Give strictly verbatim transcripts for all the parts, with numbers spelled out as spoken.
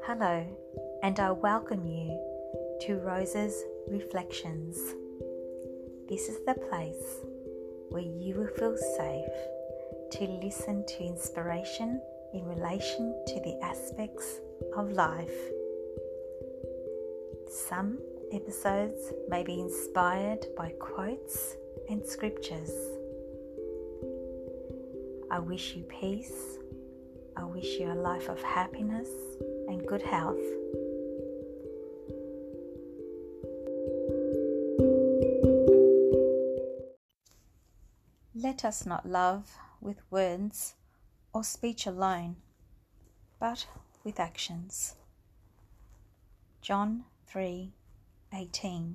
Hello, and I welcome you to Rose's Reflections. This is the place where you will feel safe to listen to inspiration in relation to the aspects of life. Some episodes may be inspired by quotes and scriptures. I wish you peace. I wish you a life of happiness and good health. Let us not love with words or speech alone, but with actions. John three eighteen.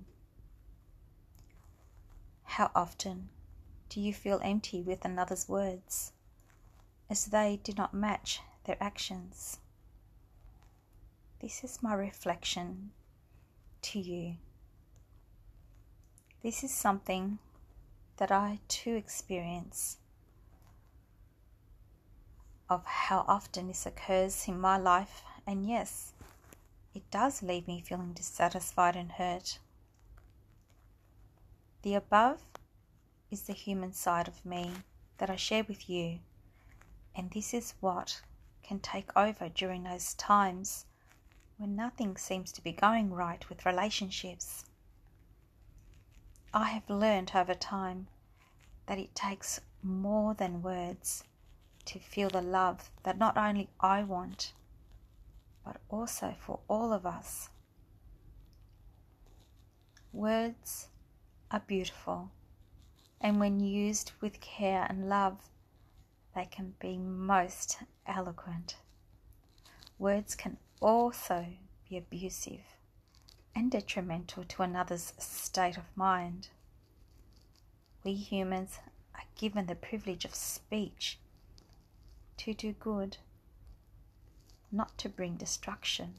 How often do you feel empty with another's words, as they do not match their actions? This is my reflection to you. This is something that I too experience, of how often this occurs in my life, and yes, it does leave me feeling dissatisfied and hurt. The above is the human side of me that I share with you, and this is what can take over during those times when nothing seems to be going right with relationships. I have learned over time that it takes more than words to feel the love that not only I want, but also for all of us. Words are beautiful, and when used with care and love, they can be most eloquent. Words can also be abusive and detrimental to another's state of mind. We humans are given the privilege of speech to do good, not to bring destruction.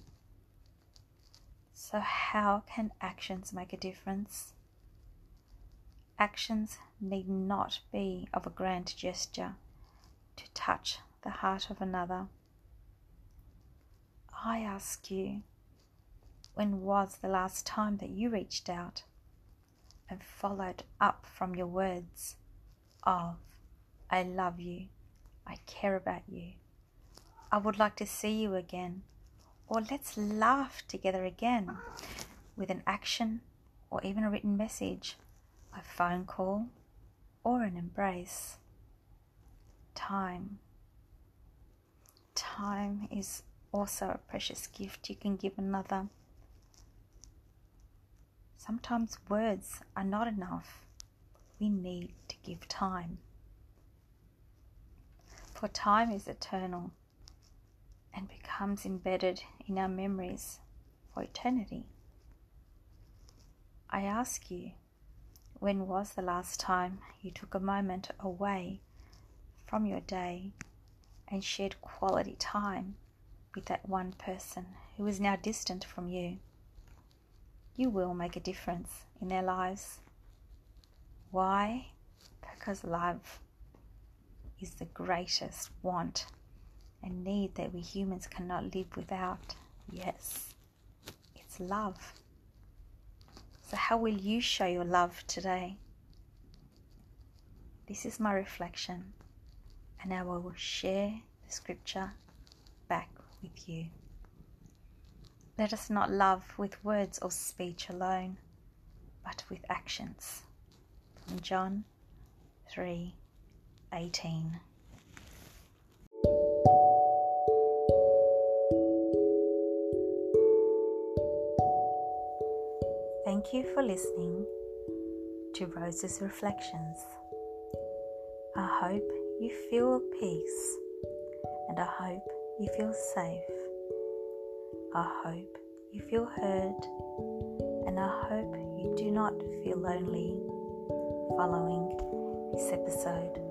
So how can actions make a difference? Actions need not be of a grand gesture to touch the heart of another. I ask you, when was the last time that you reached out and followed up from your words of, I love you, I care about you, I would like to see you again, or let's laugh together again, with an action or even a written message, a phone call or an embrace? Time. Time is also a precious gift you can give another. Sometimes words are not enough. We need to give time. For time is eternal and becomes embedded in our memories for eternity. I ask you, when was the last time you took a moment away from your day and shared quality time with that one person who is now distant from you? You will make a difference in their lives. Why? Because love is the greatest want and need that we humans cannot live without. Yes, it's love. So how will you show your love today? This is my reflection, and I will share the scripture back with you. Let us not love with words or speech alone, but with actions. From John three eighteen. Thank you for listening to Rose's Reflections. I hope you feel peace, and I hope you feel safe. I hope you feel heard, and I hope you do not feel lonely following this episode.